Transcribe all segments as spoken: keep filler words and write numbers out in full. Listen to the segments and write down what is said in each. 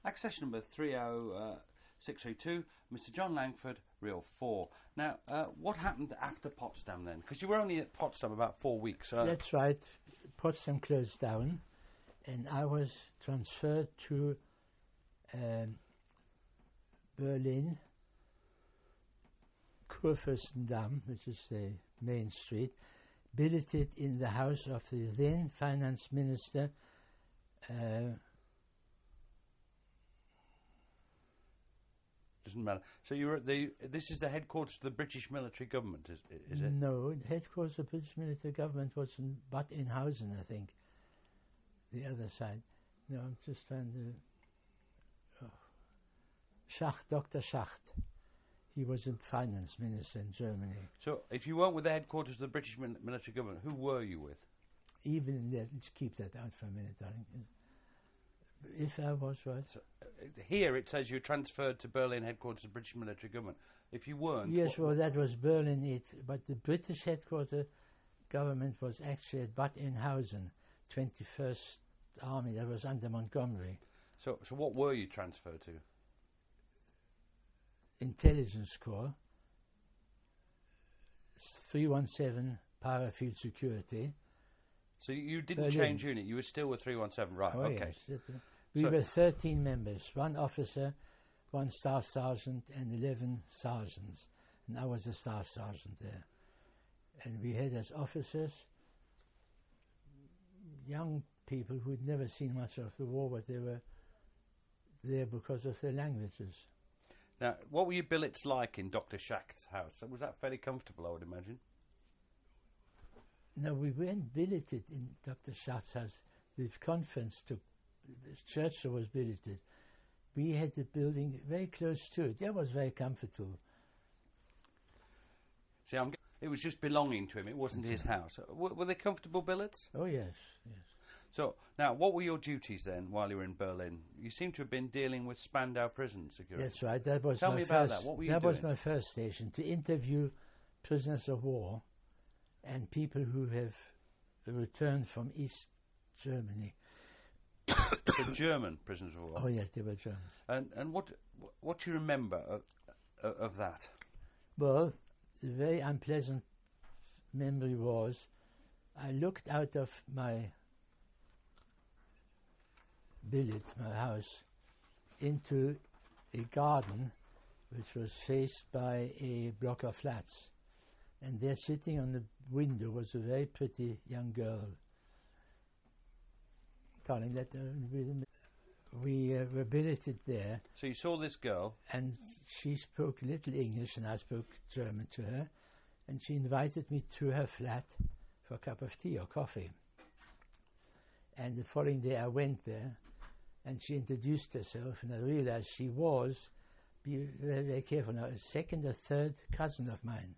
Accession number three oh six three two, Mister John Langford, reel four. Now, uh, what happened after Potsdam then? Because you were only at Potsdam about four weeks. Uh, That's right. Potsdam closed down, and I was transferred to um, Berlin, Kurfürstendamm, which is the main street, billeted in the house of the then finance minister. Uh, Doesn't matter. So you're at the. This is the headquarters of the British military government, is, is it? No, the headquarters of the British military government was in Bad Eynhausen, I think. The other side. No, I'm just trying to. Oh. Schacht, Doctor Schacht. He was a finance minister in Germany. So, if you weren't with the headquarters of the British min- military government, who were you with? Even in that, let's keep that out for a minute, darling. If I was right. So, uh, here it says you're transferred to Berlin headquarters of the British military government. If you weren't... Yes, well, that was Berlin, it, but the British headquarter government was actually at Bad Eynhausen, twenty-first Army, that was under Montgomery. So, so what were you transferred to? Intelligence Corps, three one seven Parafield Security. So you didn't Berlin. change unit, you were still with three one seven, right, Oh, okay. Yes. We So- were thirteen members, one officer, one staff sergeant, and eleven sergeants. And I was a staff sergeant there. And we had as officers young people who'd never seen much of the war, but they were there because of their languages. Now, what were your billets like in Doctor Schacht's house? Was that fairly comfortable, I would imagine? No, we weren't billeted in Doctor Schacht's house. The conference took, Churchill was billeted. We had the building very close to it. That was very comfortable. See, I'm, g- it was just belonging to him, it wasn't his house. Uh, Were, were they comfortable billets? Oh, yes, yes. So, now, what were your duties then while you were in Berlin? You seem to have been dealing with Spandau prison security. That's right. That was Tell my me about first, that. What were you That was doing? my first station, to interview prisoners of war and people who have returned from East Germany. The German prisoners of war. Oh, yes, they were Germans. And and what what do you remember of, of, of that? Well, the very unpleasant memory was I looked out of my billet, my house, into a garden which was faced by a block of flats. And there sitting on the window was a very pretty young girl. Darling, let her read a We uh, were billeted there, So you saw this girl. and she spoke little English and I spoke German to her, and she invited me to her flat for a cup of tea or coffee. And the following day I went there, and she introduced herself, and I realized she was, be very, very careful now, a second or third cousin of mine,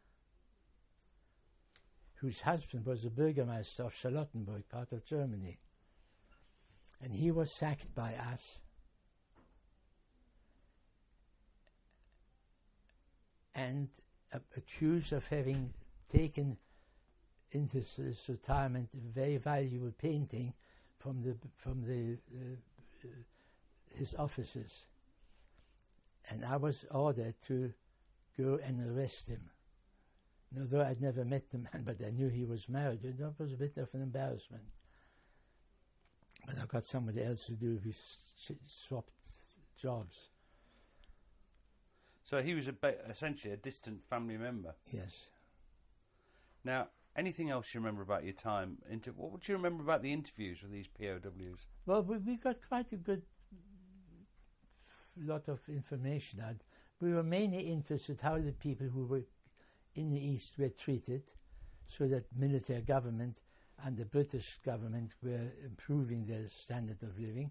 whose husband was the Bürgermeister of Charlottenburg, part of Germany. And he was sacked by us. And uh, accused of having taken into his retirement a very valuable painting from the from the uh, uh, his offices. And I was ordered to go and arrest him. And although I'd never met the man, but I knew he was married, and that was a bit of an embarrassment. But I got somebody else to do. We sh- swapped jobs. So he was a ba- essentially a distant family member. Yes. Now, anything else you remember about your time? Inter- what would you remember about the interviews with these P O Ws? Well, we, we got quite a good lot of information out. We were mainly interested how the people who were in the East were treated, so that military government and the British government were improving their standard of living.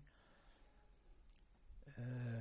Uh,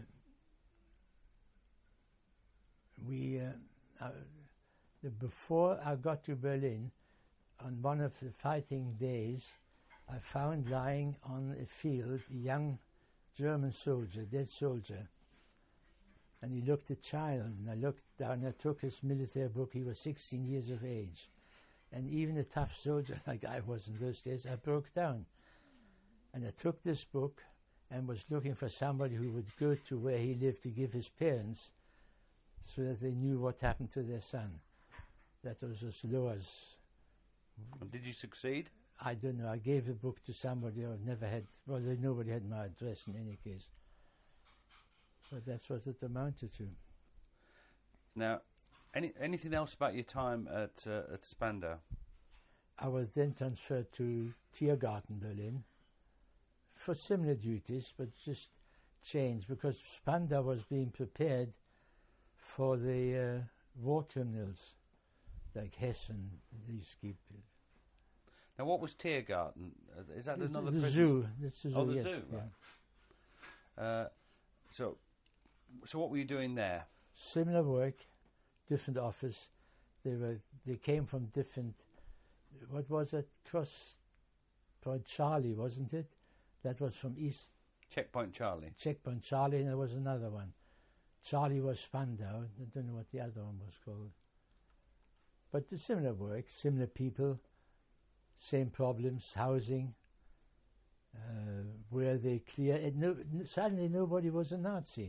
we, uh, uh, the, before I got to Berlin, on one of the fighting days, I found lying on a field a young German soldier, dead soldier. And he looked a child, and I looked down, I took his military book, he was sixteen years of age. And even a tough soldier like I was in those days, I broke down. And I took this book and was looking for somebody who would go to where he lived to give his parents so that they knew what happened to their son. That was as low as... And did you succeed? I don't know. I gave the book to somebody I never had... Well, they, nobody had my address in any case. But that's what it amounted to. Now, any anything else about your time at uh, at Spandau? I was then transferred to Tiergarten, Berlin, for similar duties, but just changed because Spandau was being prepared for the uh, war criminals, like Hess and these people. Now, what was Tiergarten? Uh, is that the, another the prison? zoo? That's the zoo. Oh, the yes, zoo. yeah. Right. Uh, so, so what were you doing there? Similar work, different office. They were. They came from different. What was it? Cross Point Charlie, wasn't it? That was from East. Checkpoint Charlie. Checkpoint Charlie, and there was another one. Charlie was Spandau. I don't know what the other one was called. But the similar work, similar people, same problems, housing. Uh, where they clear it. No, n- suddenly nobody was a Nazi.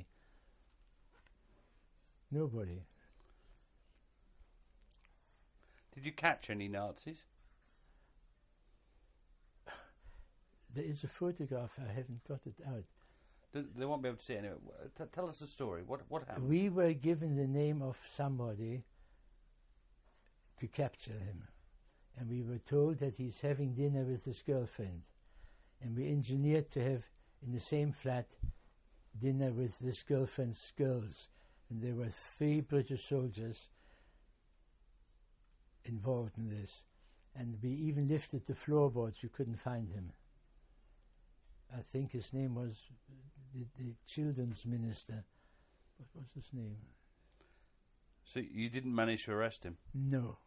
Nobody. Did you catch any Nazis? There is a photograph. I haven't got it out. They, they won't be able to see it anyway. T- tell us the story. What what happened? We were given the name of somebody to capture him, and we were told that he's having dinner with his girlfriend, and we engineered to have in the same flat dinner with this girlfriend's girls, and there were three British soldiers involved in this, and we even lifted the floorboards. We couldn't find him. I think his name was the, the children's minister. What was his name? So you didn't manage to arrest him? No.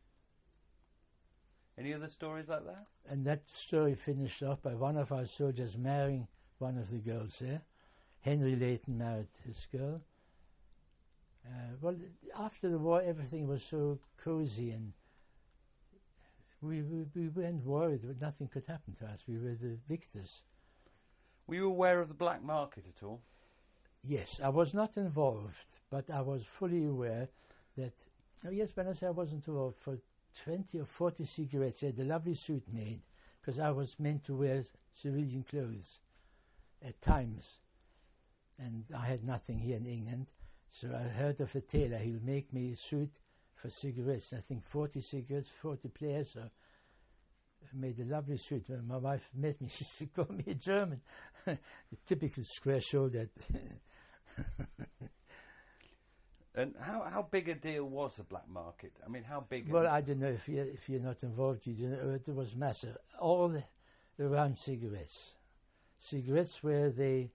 Any other stories like that? And that story finished off by one of our soldiers marrying one of the girls there. Henry Layton married his girl. Uh, well, after the war, everything was so cozy, and we, we, we weren't worried that nothing could happen to us. We were the victors. Were you aware of the black market at all? Yes, I was not involved, but I was fully aware that, oh yes, when I say I wasn't involved, for twenty or forty cigarettes, I had a lovely suit made, because I was meant to wear civilian clothes at times, and I had nothing here in England, so I heard of a tailor. He'll make me a suit for cigarettes. I think forty cigarettes, forty players, so I made a lovely suit. When my wife met me, she called me a German, the typical square-shouldered. And how how big a deal was the black market? I mean, how big? Well, I don't know if you if you're not involved. You don't know. It was massive. All around cigarettes, cigarettes where they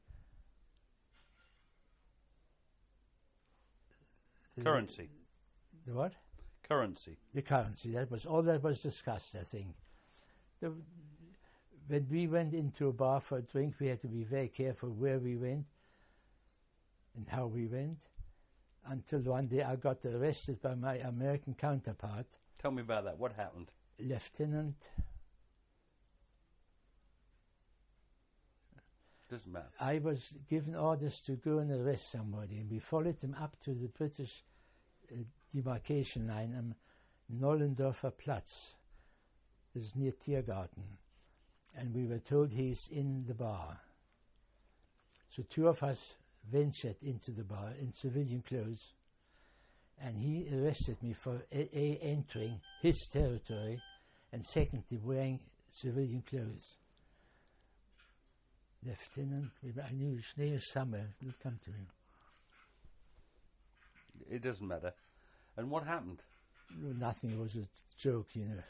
currency. The, the what? Currency. The currency. That was all that was discussed, I think. The, when we went into a bar for a drink, we had to be very careful where we went and how we went. Until one day I got arrested by my American counterpart. Tell me about that. What happened? Lieutenant. Doesn't matter. I was given orders to go and arrest somebody, and we followed him up to the British uh, demarcation line on Nollendorfer Platz. This is near Tiergarten. And we were told he's in the bar. So two of us ventured into the bar in civilian clothes, and he arrested me for a, a entering his territory, and secondly wearing civilian clothes. Lieutenant, I knew his name somewhere. It'll come to him. It doesn't matter. And what happened? Nothing. It was a joke, you know.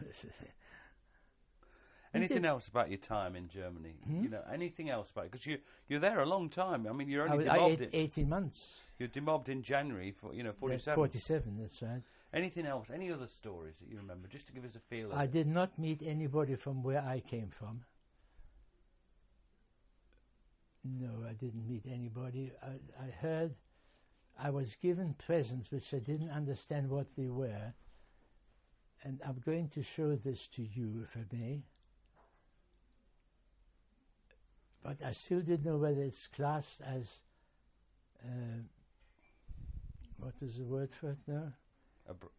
Anything else about your time in Germany? Hmm? You know, anything else about it? Because you you're there a long time. I mean, you're I only was I demobbed. eight, in, eighteen months. You're demobbed in January for you know That's forty-seven. Forty-seven. That's right. Anything else? Any other stories that you remember? Just to give us a feel. Of I it. did not meet anybody from where I came from. No, I didn't meet anybody. I, I heard. I was given presents which I didn't understand what they were, and I'm going to show this to you, if I may. but I still didn't know whether it's classed as, uh, what is the word for it now? A br-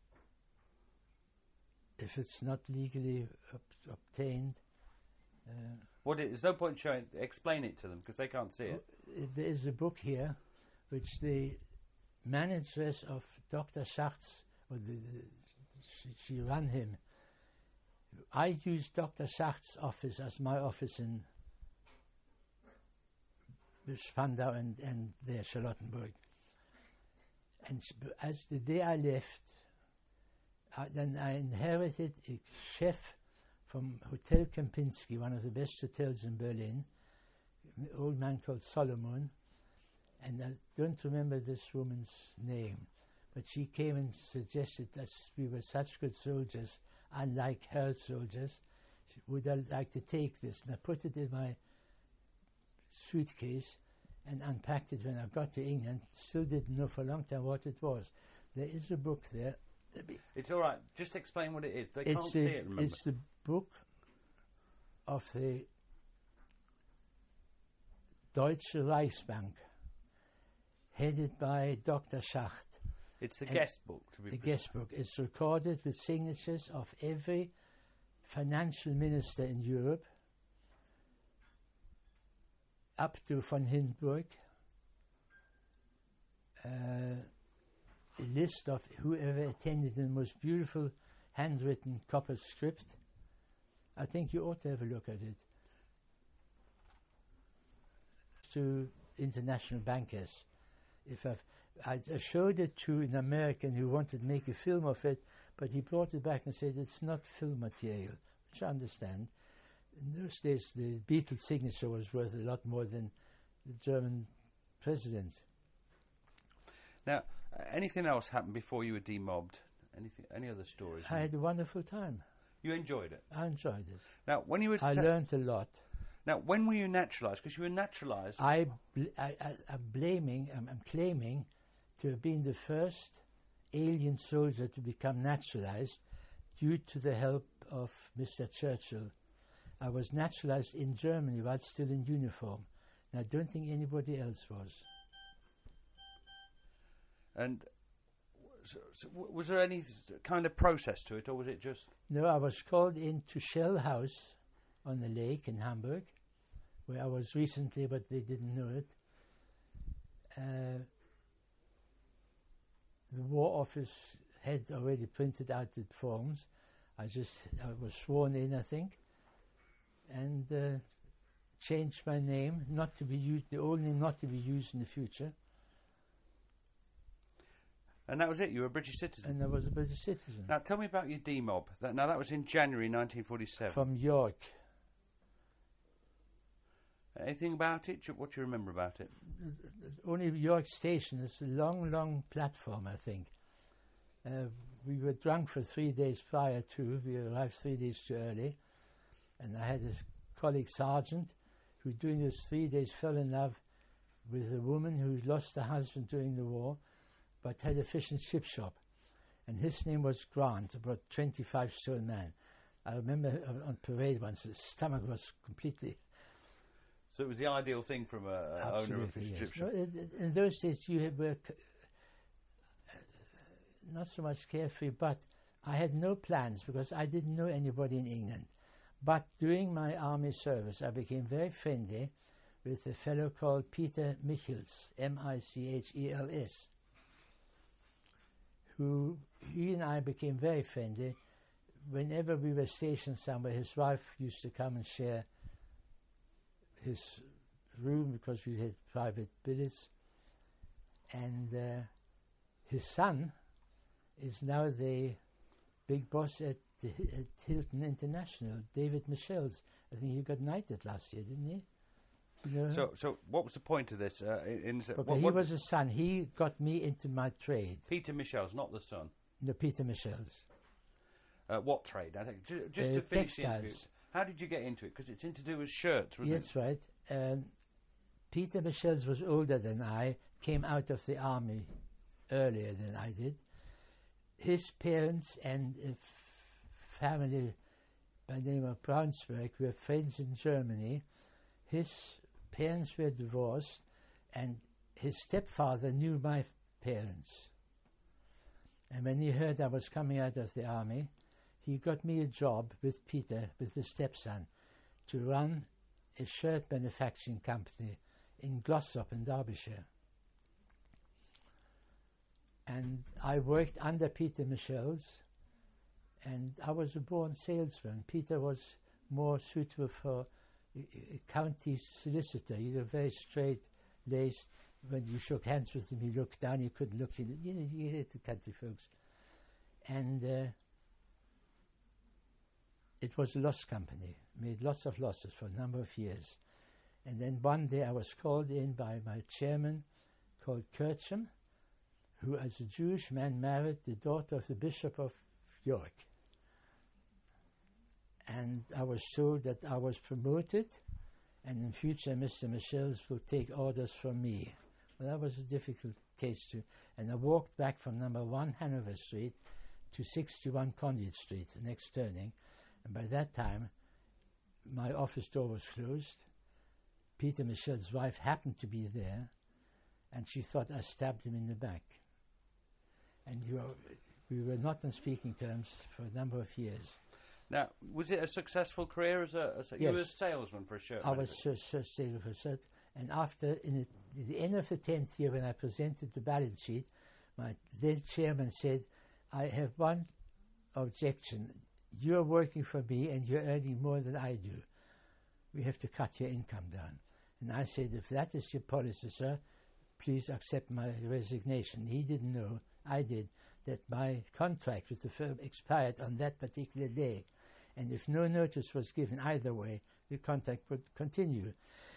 If it's not legally ob- obtained. Uh, what it, there's no point showing. Explain it to them because they can't see it. w- There is a book here which the manageress of Doctor Schacht's, or the, the, she, she ran him. I used Doctor Schacht's office as my office in Spandau and, and there, Charlottenburg. And sp- as the day I left, I, then I inherited a chef from Hotel Kempinski, one of the best hotels in Berlin, an old man called Solomon, and I don't remember this woman's name, but she came and suggested that we were such good soldiers, unlike her soldiers, she would I like to take this? And I put it in my suitcase and unpacked it when I got to England. Still didn't know for a long time what it was. There is a book there. It's all right. Just explain what it is. They It's can't the, see it. Remember. it's the book of the Deutsche Reichsbank, headed by Doctor Schacht. It's the and guest book. To be The precise. guest book. It's recorded with signatures of every financial minister in Europe, up to von Hindenburg. Uh, a list of whoever attended the most beautiful handwritten copper script. I think you ought to have a look at it. To international bankers. If I've, I, I showed it to an American who wanted to make a film of it, but he brought it back and said it's not film material, which I understand. In those days, the Beatles' signature was worth a lot more than the German president. Now, uh, anything else happened before you were demobbed? Anything? Any other stories? I had a wonderful time. You enjoyed it. I enjoyed it. Now, when you were I ta- learned a lot. now, when were you naturalised? Because you were naturalised. I, bl- I, I, I'm blaming, I'm, I'm claiming to have been the first alien soldier to become naturalized due to the help of Mister Churchill. I was naturalized in Germany while still in uniform, and I don't think anybody else was. And so, so w- was there any th- kind of process to it, or was it just? No, I was called into Shell House on the lake in Hamburg, where I was recently, but they didn't know it. Uh, the War Office had already printed out the forms. I just I was sworn in, I think, and uh, changed my name, not to be used, the old name not to be used in the future. And that was it. You were a British citizen. And I was a British citizen. Now, tell me about your demob. That, now, that was in January nineteen forty-seven. From York. Anything about it? What do you remember about it? Only York Station. It's a long, long platform, I think. Uh, we were drunk for three days prior to. We arrived three days too early. And I had a colleague sergeant who, during those three days, fell in love with a woman who lost her husband during the war, but had a fish and chip shop. And his name was Grant, about twenty-five stone man. I remember uh, on parade once, his stomach was completely... So it was the ideal thing from a, a owner of a fish yes. chip No, shop. in, in those days, you had- were c- uh, not so much carefree, but I had no plans because I didn't know anybody in England. But during my army service, I became very friendly with a fellow called Peter Michels, M I C H E L S, who, he and I became very friendly. Whenever we were stationed somewhere, his wife used to come and share his room because we had private billets. And uh, his son is now the big boss at, the, at Hilton International, David Michels. I think he got knighted last year, didn't he? You know him? So, so what was the point of this? Uh, in, in, Okay, what, he what- was a son. He got me into my trade. Peter Michel's, not the son. No, Peter Michels. Uh, what trade? I think Ju- just Uh, to finish the interview. textiles. How did you get into it? Because it's in to do with shirts, wasn't That's right. Um, Peter Michels was older than I, came out of the army earlier than I did. His parents and a f- family by the name of Braunsberg were friends in Germany, his parents were divorced, and his stepfather knew my f- parents. And when he heard I was coming out of the army, he got me a job with Peter, with the stepson, to run a shirt manufacturing company in Glossop in Derbyshire. And I worked under Peter Michels, and I was a born salesman. Peter was more suitable for a, a county solicitor. You know, very straight-laced. When you shook hands with him, he looked down, you couldn't look in. You know, you hit the country folks. And uh, it was a loss company, made lots of losses for a number of years. And then one day I was called in by my chairman, called Kircham, who as a Jewish man married the daughter of the Bishop of York. And I was told that I was promoted, and in future Mister Michels will take orders from me. Well, that was a difficult case too. And I walked back from number one Hanover Street to sixty-one Conduit Street, the next turning. And by that time, my office door was closed. Peter Michels' wife happened to be there, and she thought I stabbed him in the back. And you were, we were not on speaking terms for a number of years. Now, was it a successful career as a, as a Yes. you were a salesman for a shirt? I was manufacturer? so, so stable for shirt. And after, in the, the end of the tenth year, when I presented the balance sheet, my then chairman said, I have one objection. You're working for me and you're earning more than I do. We have to cut your income down. And I said, if that is your policy, sir, please accept my resignation. He didn't know, I did, that my contract with the firm expired on that particular day. And if no notice was given either way, the contract would continue.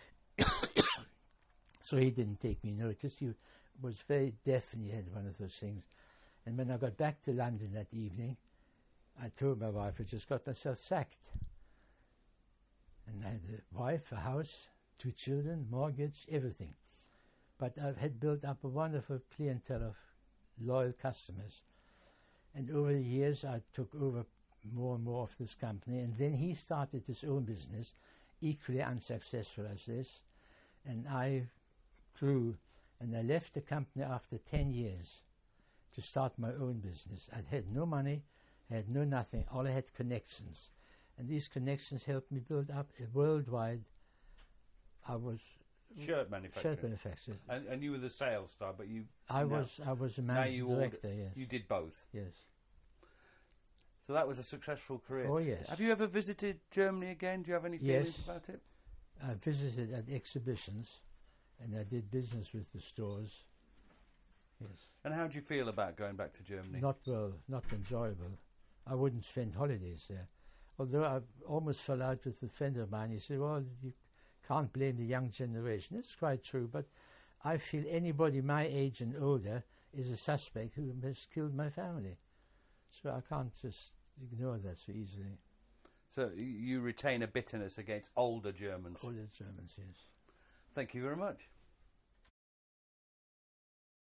So he didn't take me notice. He was very deaf, and he had one of those things. And when I got back to London that evening, I told my wife I just got myself sacked. And I had a wife, a house, two children, mortgage, everything. But I had built up a wonderful clientele of loyal customers. And over the years, I took over more and more of this company. And then he started his own business, equally unsuccessful as this. And I grew, and I left the company after ten years to start my own business. I had no money, I had no nothing. All I had connections. And these connections helped me build up a worldwide, I was... Shirt manufacturer. Shirt manufacturer. And, and you were the sales star, but you... I now- was I was a now managing you director, order- yes. You did both. Yes. So that was a successful career. Oh, yes. Have you ever visited Germany again? Do you have any Yes. feelings about it? I visited at exhibitions, and I did business with the stores. Yes. And how do you feel about going back to Germany? Not well, not enjoyable. I wouldn't spend holidays there. Although I almost fell out with a friend of mine. He said, well, you can't blame the young generation. It's quite true, but I feel anybody my age and older is a suspect who has killed my family. So I can't just ignore that so easily. So y- you retain a bitterness against older Germans. Older Germans, yes. Thank you very much.